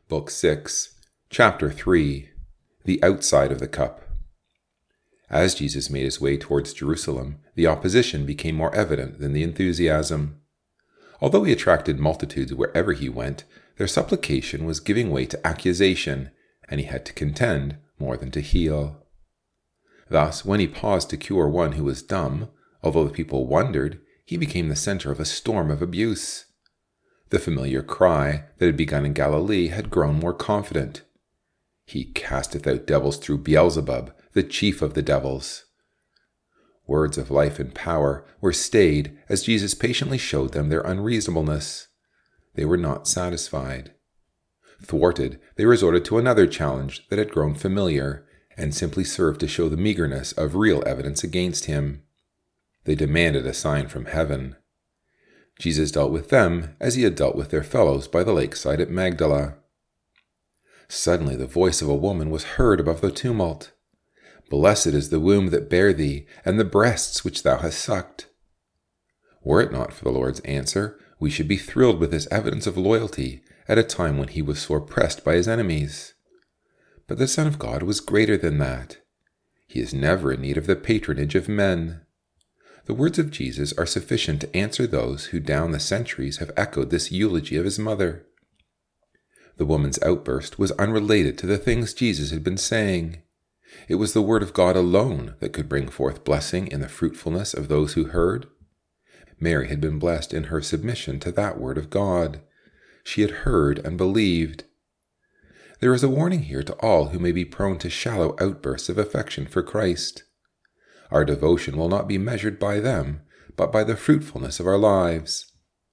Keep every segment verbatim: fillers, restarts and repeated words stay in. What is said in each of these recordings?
Book six, Chapter three, The Outside of the Cup. As Jesus made his way towards Jerusalem, the opposition became more evident than the enthusiasm. Although he attracted multitudes wherever he went, their supplication was giving way to accusation, and he had to contend more than to heal. Thus, when he paused to cure one who was dumb, although the people wondered, he became the center of a storm of abuse. The familiar cry that had begun in Galilee had grown more confident. "He casteth out devils through Beelzebub, the chief of the devils." Words of life and power were stayed as Jesus patiently showed them their unreasonableness. They were not satisfied. Thwarted, they resorted to another challenge that had grown familiar and simply served to show the meagerness of real evidence against him. They demanded a sign from heaven. Jesus dealt with them as he had dealt with their fellows by the lakeside at Magdala. Suddenly the voice of a woman was heard above the tumult. "Blessed is the womb that bare thee, and the breasts which thou hast sucked." Were it not for the Lord's answer, we should be thrilled with this evidence of loyalty at a time when he was sore pressed by his enemies. But the Son of God was greater than that. He is never in need of the patronage of men. The words of Jesus are sufficient to answer those who down the centuries have echoed this eulogy of his mother. The woman's outburst was unrelated to the things Jesus had been saying. It was the word of God alone that could bring forth blessing in the fruitfulness of those who heard. Mary had been blessed in her submission to that word of God. She had heard and believed. There is a warning here to all who may be prone to shallow outbursts of affection for Christ. Our devotion will not be measured by them, but by the fruitfulness of our lives.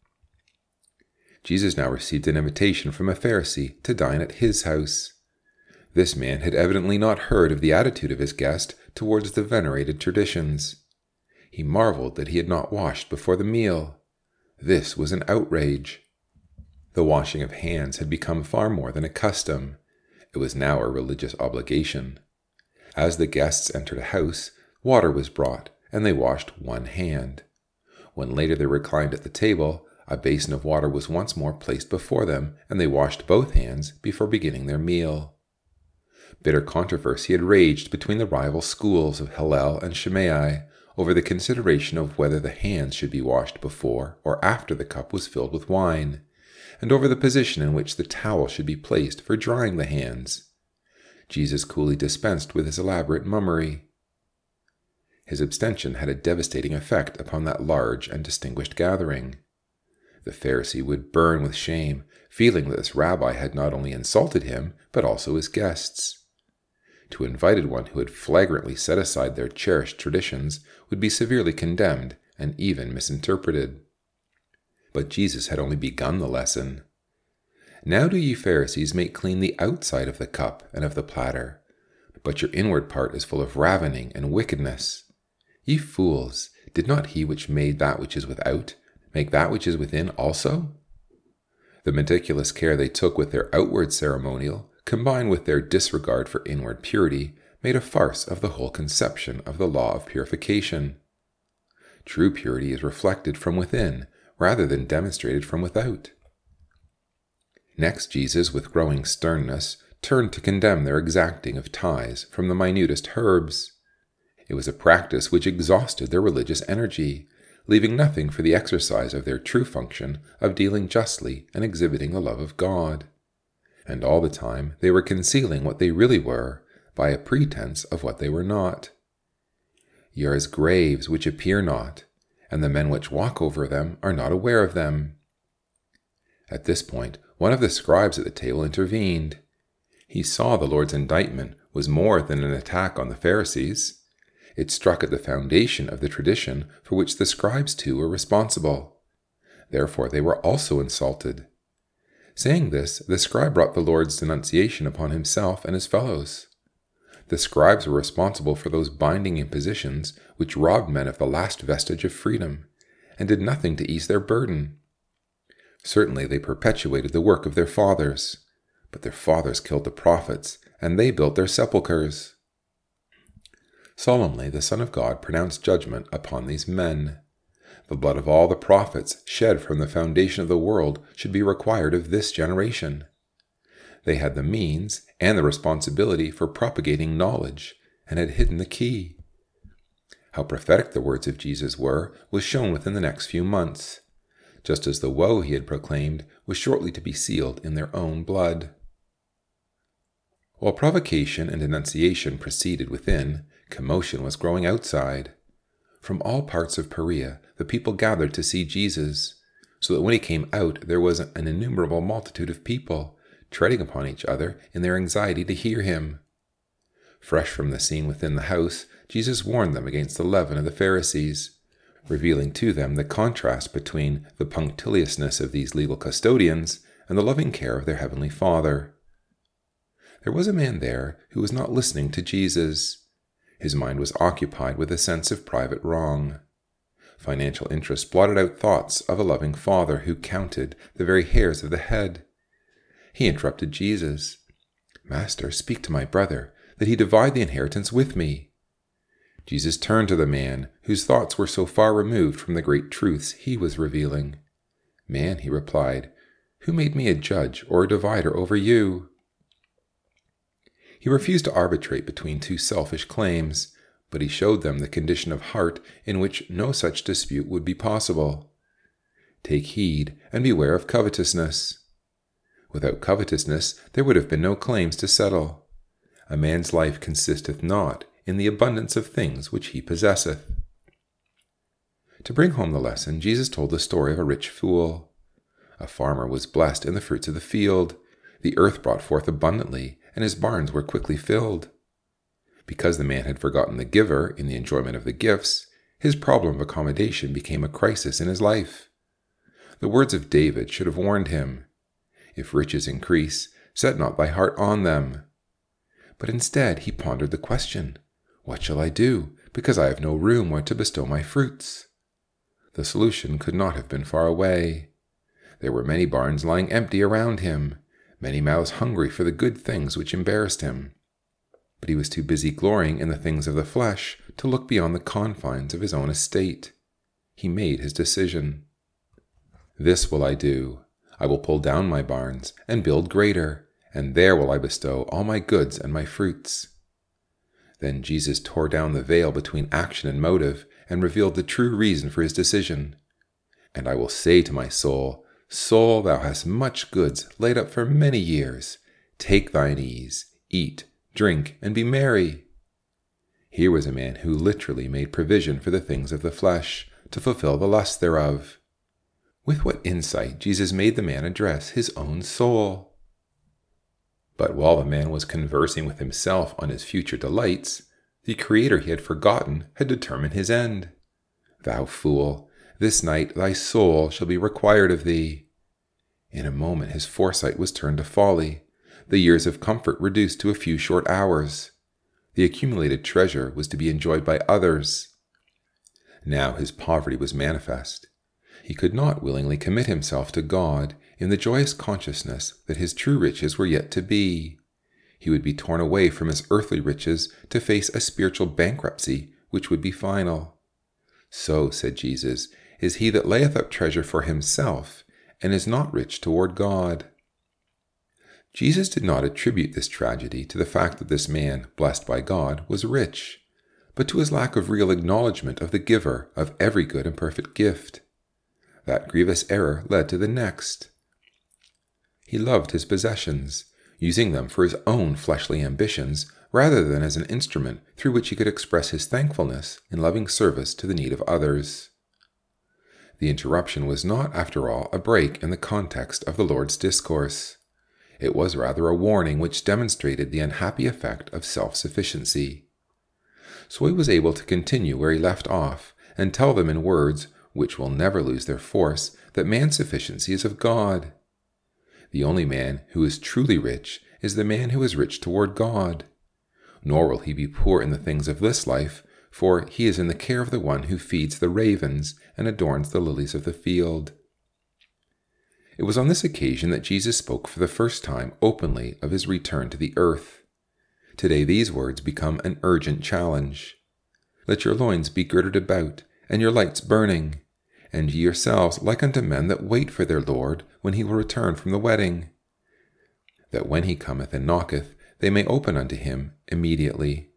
Jesus now received an invitation from a Pharisee to dine at his house. This man had evidently not heard of the attitude of his guest towards the venerated traditions. He marveled that he had not washed before the meal. This was an outrage. The washing of hands had become far more than a custom. It was now a religious obligation. As the guests entered a house, water was brought, and they washed one hand. When later they reclined at the table, a basin of water was once more placed before them, and they washed both hands before beginning their meal. Bitter controversy had raged between the rival schools of Hillel and Shammai over the consideration of whether the hands should be washed before or after the cup was filled with wine, and over the position in which the towel should be placed for drying the hands. Jesus coolly dispensed with his elaborate mummery. His abstention had a devastating effect upon that large and distinguished gathering. The Pharisee would burn with shame, feeling that this rabbi had not only insulted him, but also his guests. To invited one who had flagrantly set aside their cherished traditions would be severely condemned and even misinterpreted. But Jesus had only begun the lesson. "Now do ye Pharisees make clean the outside of the cup and of the platter, but your inward part is full of ravening and wickedness. Ye fools, did not he which made that which is without make that which is within also?" The meticulous care they took with their outward ceremonial, combined with their disregard for inward purity, made a farce of the whole conception of the law of purification. True purity is reflected from within, rather than demonstrated from without. Next, Jesus, with growing sternness, turned to condemn their exacting of tithes from the minutest herbs. It was a practice which exhausted their religious energy, leaving nothing for the exercise of their true function of dealing justly and exhibiting the love of God. And all the time they were concealing what they really were, by a pretense of what they were not. "Ye are as graves which appear not, and the men which walk over them are not aware of them." At this point, one of the scribes at the table intervened. He saw the Lord's indictment was more than an attack on the Pharisees. It struck at the foundation of the tradition for which the scribes too were responsible. Therefore they were also insulted. Saying this, the scribe brought the Lord's denunciation upon himself and his fellows. The scribes were responsible for those binding impositions which robbed men of the last vestige of freedom, and did nothing to ease their burden. Certainly they perpetuated the work of their fathers, but their fathers killed the prophets, and they built their sepulchres. Solemnly the Son of God pronounced judgment upon these men. The blood of all the prophets shed from the foundation of the world should be required of this generation. They had the means and the responsibility for propagating knowledge, and had hidden the key. How prophetic the words of Jesus were was shown within the next few months, just as the woe he had proclaimed was shortly to be sealed in their own blood. While provocation and denunciation proceeded within, commotion was growing outside. From all parts of Perea, the people gathered to see Jesus, so that when he came out, there was an innumerable multitude of people, treading upon each other in their anxiety to hear him. Fresh from the scene within the house, Jesus warned them against the leaven of the Pharisees, revealing to them the contrast between the punctiliousness of these legal custodians and the loving care of their heavenly Father. There was a man there who was not listening to Jesus. His mind was occupied with a sense of private wrong. Financial interest blotted out thoughts of a loving Father who counted the very hairs of the head. He interrupted Jesus. "Master, speak to my brother, that he divide the inheritance with me." Jesus turned to the man, whose thoughts were so far removed from the great truths he was revealing. "Man," he replied, "who made me a judge or a divider over you?" He refused to arbitrate between two selfish claims, but he showed them the condition of heart in which no such dispute would be possible. Take heed and beware of covetousness. Without covetousness, there would have been no claims to settle. A man's life consisteth not in the abundance of things which he possesseth. To bring home the lesson, Jesus told the story of a rich fool. A farmer was blessed in the fruits of the field. The earth brought forth abundantly, and his barns were quickly filled. Because the man had forgotten the giver in the enjoyment of the gifts, his problem of accommodation became a crisis in his life. The words of David should have warned him, "If riches increase, set not thy heart on them." But instead he pondered the question, "What shall I do, because I have no room where to bestow my fruits?" The solution could not have been far away. There were many barns lying empty around him, many mouths hungry for the good things which embarrassed him. But he was too busy glorying in the things of the flesh to look beyond the confines of his own estate. He made his decision. "This will I do. I will pull down my barns and build greater, and there will I bestow all my goods and my fruits." Then Jesus tore down the veil between action and motive and revealed the true reason for his decision. "And I will say to my soul, Soul, thou hast much goods laid up for many years. Take thine ease, eat, drink, and be merry." Here was a man who literally made provision for the things of the flesh, to fulfill the lust thereof. With what insight Jesus made the man address his own soul. But while the man was conversing with himself on his future delights, the Creator he had forgotten had determined his end. "Thou fool, this night thy soul shall be required of thee." In a moment his foresight was turned to folly, the years of comfort reduced to a few short hours. The accumulated treasure was to be enjoyed by others. Now his poverty was manifest. He could not willingly commit himself to God in the joyous consciousness that his true riches were yet to be. He would be torn away from his earthly riches to face a spiritual bankruptcy which would be final. "So," said Jesus, "is he that layeth up treasure for himself, and is not rich toward God." Jesus did not attribute this tragedy to the fact that this man, blessed by God, was rich, but to his lack of real acknowledgement of the giver of every good and perfect gift. That grievous error led to the next. He loved his possessions, using them for his own fleshly ambitions rather than as an instrument through which he could express his thankfulness in loving service to the need of others. The interruption was not, after all, a break in the context of the Lord's discourse. It was rather a warning which demonstrated the unhappy effect of self-sufficiency. So he was able to continue where he left off and tell them in words which will never lose their force that man's sufficiency is of God. The only man who is truly rich is the man who is rich toward God. Nor will he be poor in the things of this life, for he is in the care of the one who feeds the ravens and adorns the lilies of the field. It was on this occasion that Jesus spoke for the first time openly of his return to the earth. Today these words become an urgent challenge. "Let your loins be girded about, and your lights burning, and ye yourselves like unto men that wait for their Lord when he will return from the wedding." that when he cometh and knocketh, they may open unto him immediately.